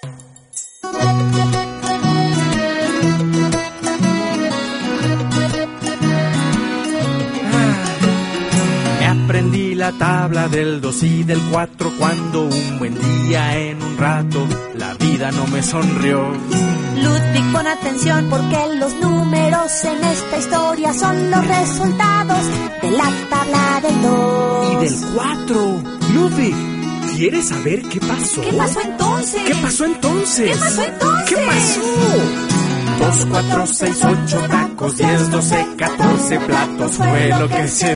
Aprendí la tabla del 2 y del 4 cuando un buen día en un rato la vida no me sonrió. Ludwig, pon atención porque los números en esta historia son los resultados de la tabla del 2 y del 4. Ludwig, ¿quieres saber qué pasó? ¿Qué pasó entonces? ¿Qué pasó entonces? ¿Qué pasó entonces? ¿Qué pasó? 2, 4, 6, 8 tacos, 10, 12, 14 platos fue lo que se